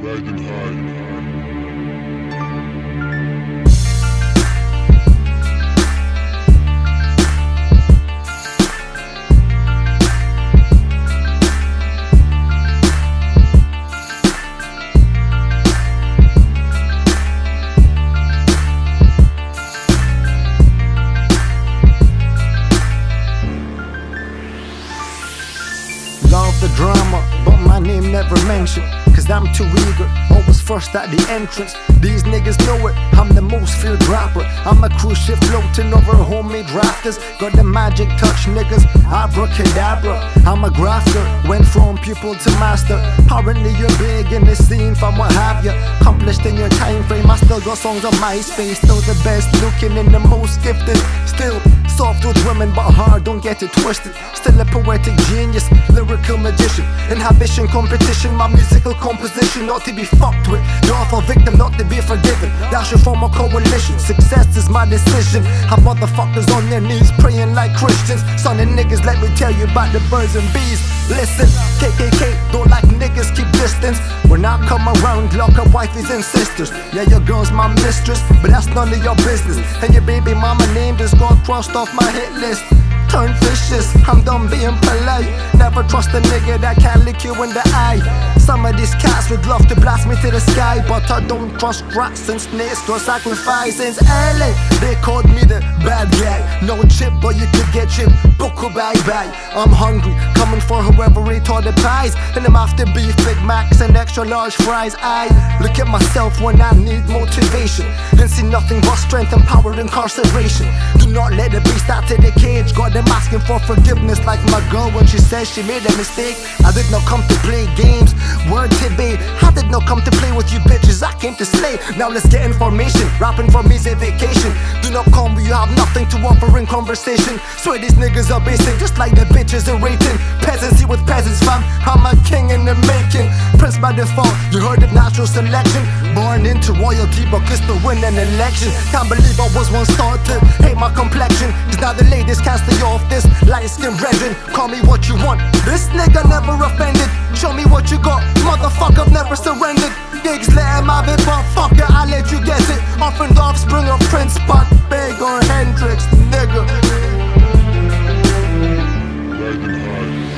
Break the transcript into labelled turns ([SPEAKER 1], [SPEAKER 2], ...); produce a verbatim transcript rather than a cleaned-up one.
[SPEAKER 1] Riding high.
[SPEAKER 2] Love the drama, but my name never mentioned, cause I'm too eager, always first at the entrance. These niggas know it, I'm the most feared rapper. I'm a cruise ship floating over homemade rafters. Got the magic touch, niggas, abracadabra. I'm a grafter, went from pupil to master. Apparently you're big in the scene, from what have you accomplished in your time frame. I still got songs on MySpace, still the best looking and the most gifted. Still soft with women but hard, don't get it twisted. Still a poetic genius, lyrical magician. Inhibition, competition, my musical composition not to be fucked with. The awful victim not to be forgiven. Y'all should form a coalition, success is my decision. Have motherfuckers on their knees praying like Christians. Son of niggas, let me tell you about the birds and bees. Listen, K K K, don't like niggas, keep distance. When I come around, lock up wifeys and sisters. Yeah, your girl's my mistress, but that's none of your business. And your baby mama name just got crossed off my hit list. Turn vicious, I'm done being polite. Never trust a nigga that can't lick you in the eye. Some of these cats would love to blast me to the sky, but I don't trust rats and snakes or sacrifice. Since L A, they called me the bad guy. No chip, but you could get chip. Buckle bye bye. I'm hungry, coming for whoever ate all the pies. And I'm after beef, Big Macs and extra large fries. I look at myself when I need motivation and see nothing but strength and power incarceration. Do not let the beast out of the cage. God, I'm asking for forgiveness like my girl when she says she made a mistake. I did not come to play games, word to be. I did not come to play with you bitches, I came to slay. Now let's get information, rapping for me's a vacation. Do not come when you have nothing to offer in conversation. Swear these niggas are basic, just like the bitches are rating. Peasantry with peasants fam, I'm a king in the making. Prince by default, you heard of natural selection. Born into royalty but could still win an election. Can't believe I was once thought to hate my complexion, cause now the ladies can't stay off this light-skinned brethren. Call me what you want, this nigga never offended. Show me what you got, motherfucker, I've never surrendered. Gigs, let him have it, but fuck it, I'll let you guess it. Often the offspring of Prince, Buck, Big or Hendrix, nigga.
[SPEAKER 1] Riding high.